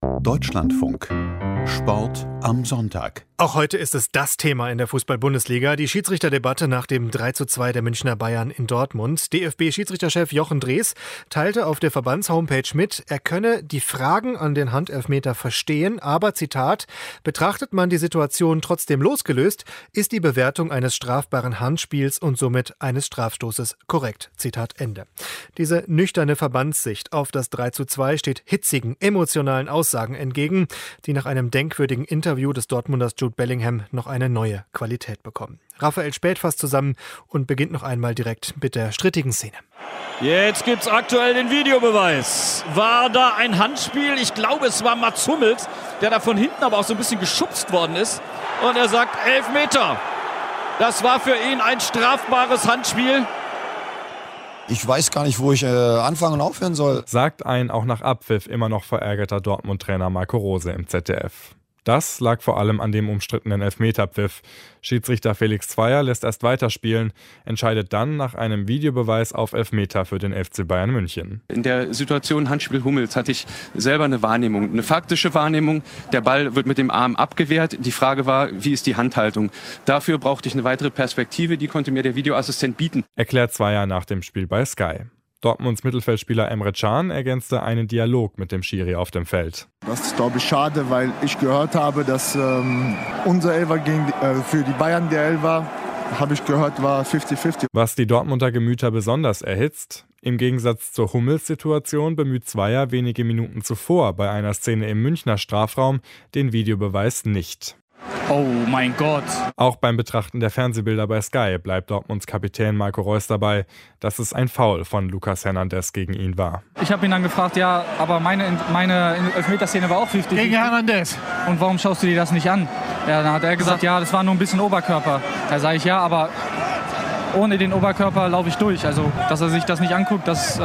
Deutschlandfunk. Sport am Sonntag. Auch heute ist es das Thema in der Fußball-Bundesliga, die Schiedsrichterdebatte nach dem 3:2 der Münchner Bayern in Dortmund. DFB-Schiedsrichterchef Jochen Drees teilte auf der Verbandshomepage mit, er könne die Fragen an den Handelfmeter verstehen, aber, Zitat, betrachtet man die Situation trotzdem losgelöst, ist die Bewertung eines strafbaren Handspiels und somit eines Strafstoßes korrekt. Zitat Ende. Diese nüchterne Verbandssicht auf das 3:2 steht hitzigen, emotionalen Aussagen entgegen, die nach einem denkwürdigen Interview des Dortmunders Jude Bellingham noch eine neue Qualität bekommen. Raphael Späth fasst zusammen und beginnt noch einmal direkt mit der strittigen Szene. Jetzt gibt's aktuell den Videobeweis. War da ein Handspiel? Ich glaube, es war Mats Hummels, der da von hinten aber auch so ein bisschen geschubst worden ist. Und er sagt 11 Meter. Das war für ihn ein strafbares Handspiel. Ich weiß gar nicht, wo ich anfangen und aufhören soll. Sagt ein auch nach Abpfiff immer noch verärgerter Dortmund-Trainer Marco Rose im ZDF. Das lag vor allem an dem umstrittenen Elfmeterpfiff. Schiedsrichter Felix Zweier lässt erst weiterspielen, entscheidet dann nach einem Videobeweis auf Elfmeter für den FC Bayern München. In der Situation Handspiel Hummels hatte ich selber eine Wahrnehmung, eine faktische Wahrnehmung. Der Ball wird mit dem Arm abgewehrt. Die Frage war, wie ist die Handhaltung? Dafür brauchte ich eine weitere Perspektive, die konnte mir der Videoassistent bieten. Erklärt Zweier nach dem Spiel bei Sky. Dortmunds Mittelfeldspieler Emre Can ergänzte einen Dialog mit dem Schiri auf dem Feld. Das ist, glaube ich, schade, weil ich gehört habe, dass unser Elfer für die Bayern der Elfer, habe ich gehört, war 50-50. Was die Dortmunder Gemüter besonders erhitzt: Im Gegensatz zur Hummels-Situation bemüht Zweier wenige Minuten zuvor bei einer Szene im Münchner Strafraum den Videobeweis nicht. Oh mein Gott. Auch beim Betrachten der Fernsehbilder bei Sky bleibt Dortmunds Kapitän Marco Reus dabei, dass es ein Foul von Lucas Hernandez gegen ihn war. Ich habe ihn dann gefragt, ja, aber meine Elfmeterszene war auch 50. Gegen Hernandez. Und warum schaust du dir das nicht an? Ja, dann hat er gesagt, ja, das war nur ein bisschen Oberkörper. Da sage ich, ja, aber ohne den Oberkörper laufe ich durch. Also, dass er sich das nicht anguckt, das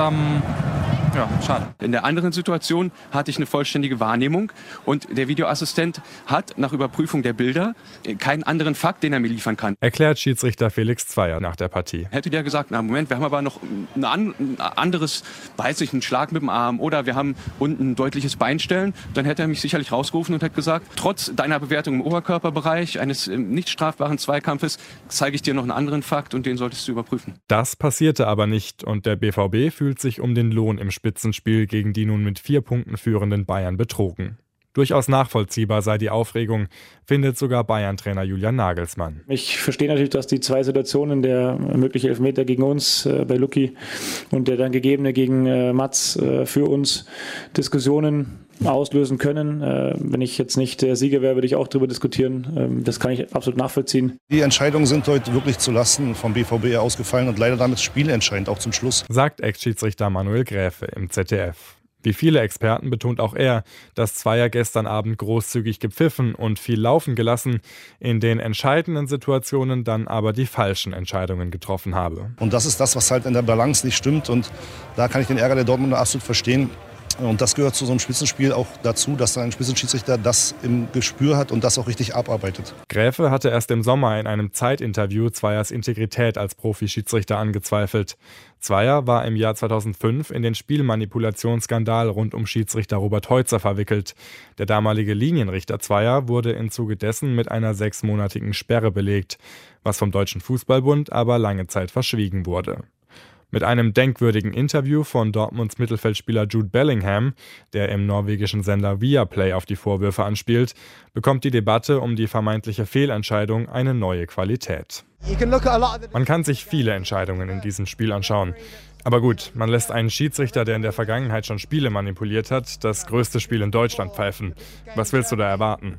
ja, schade. In der anderen Situation hatte ich eine vollständige Wahrnehmung und der Videoassistent hat nach Überprüfung der Bilder keinen anderen Fakt, den er mir liefern kann. Erklärt Schiedsrichter Felix Zweier nach der Partie. Hätte der gesagt, na Moment, wir haben aber noch ein anderes, weiß ich, einen Schlag mit dem Arm oder wir haben unten ein deutliches Beinstellen, dann hätte er mich sicherlich rausgerufen und hätte gesagt, trotz deiner Bewertung im Oberkörperbereich eines nicht strafbaren Zweikampfes zeige ich dir noch einen anderen Fakt und den solltest du überprüfen. Das passierte aber nicht und der BVB fühlt sich um den Lohn im Spitzenspiel gegen die nun mit 4 Punkten führenden Bayern betrogen. Durchaus nachvollziehbar sei die Aufregung, findet sogar Bayern-Trainer Julian Nagelsmann. Ich verstehe natürlich, dass die 2 Situationen, der mögliche Elfmeter gegen uns bei Lucky und der dann gegebene gegen Mats für uns, Diskussionen auslösen können. Wenn ich jetzt nicht der Sieger wäre, würde ich auch darüber diskutieren. Das kann ich absolut nachvollziehen. Die Entscheidungen sind heute wirklich zulasten vom BVB ausgefallen und leider damit spielentscheidend auch zum Schluss. Sagt Ex-Schiedsrichter Manuel Gräfe im ZDF. Wie viele Experten betont auch er, dass Zweier gestern Abend großzügig gepfiffen und viel laufen gelassen, in den entscheidenden Situationen dann aber die falschen Entscheidungen getroffen habe. Und das ist das, was halt in der Balance nicht stimmt und da kann ich den Ärger der Dortmunder absolut verstehen. Und das gehört zu so einem Spitzenspiel auch dazu, dass ein Spitzenschiedsrichter das im Gespür hat und das auch richtig abarbeitet. Gräfe hatte erst im Sommer in einem Zeitinterview Zweiers Integrität als Profi-Schiedsrichter angezweifelt. Zweier war im Jahr 2005 in den Spielmanipulationsskandal rund um Schiedsrichter Robert Heutzer verwickelt. Der damalige Linienrichter Zweier wurde im Zuge dessen mit einer 6-monatigen Sperre belegt, was vom Deutschen Fußballbund aber lange Zeit verschwiegen wurde. Mit einem denkwürdigen Interview von Dortmunds Mittelfeldspieler Jude Bellingham, der im norwegischen Sender Viaplay auf die Vorwürfe anspielt, bekommt die Debatte um die vermeintliche Fehlentscheidung eine neue Qualität. Man kann sich viele Entscheidungen in diesem Spiel anschauen. Aber gut, man lässt einen Schiedsrichter, der in der Vergangenheit schon Spiele manipuliert hat, das größte Spiel in Deutschland pfeifen. Was willst du da erwarten?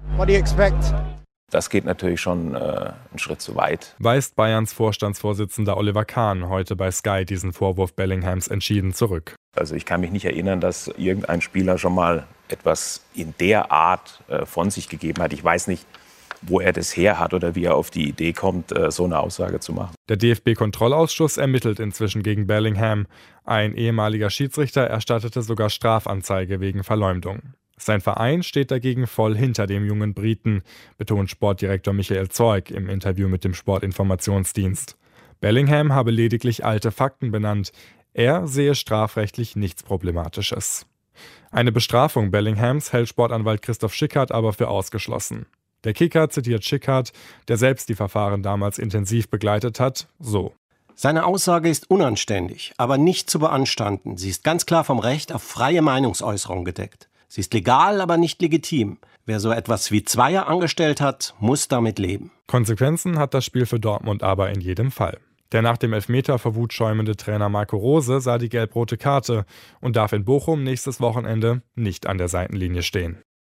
Das geht natürlich schon einen Schritt zu weit. Weist Bayerns Vorstandsvorsitzender Oliver Kahn heute bei Sky diesen Vorwurf Bellinghams entschieden zurück. Also ich kann mich nicht erinnern, dass irgendein Spieler schon mal etwas in der Art von sich gegeben hat. Ich weiß nicht, wo er das her hat oder wie er auf die Idee kommt, so eine Aussage zu machen. Der DFB-Kontrollausschuss ermittelt inzwischen gegen Bellingham. Ein ehemaliger Schiedsrichter erstattete sogar Strafanzeige wegen Verleumdung. Sein Verein steht dagegen voll hinter dem jungen Briten, betont Sportdirektor Michael Zeug im Interview mit dem Sportinformationsdienst. Bellingham habe lediglich alte Fakten benannt. Er sehe strafrechtlich nichts Problematisches. Eine Bestrafung Bellinghams hält Sportanwalt Christoph Schickhardt aber für ausgeschlossen. Der Kicker zitiert Schickhardt, der selbst die Verfahren damals intensiv begleitet hat, so: Seine Aussage ist unanständig, aber nicht zu beanstanden. Sie ist ganz klar vom Recht auf freie Meinungsäußerung gedeckt. Sie ist legal, aber nicht legitim. Wer so etwas wie Zweier angestellt hat, muss damit leben. Konsequenzen hat das Spiel für Dortmund aber in jedem Fall. Der nach dem Elfmeter vor Wut schäumende Trainer Marco Rose sah die gelb-rote Karte und darf in Bochum nächstes Wochenende nicht an der Seitenlinie stehen.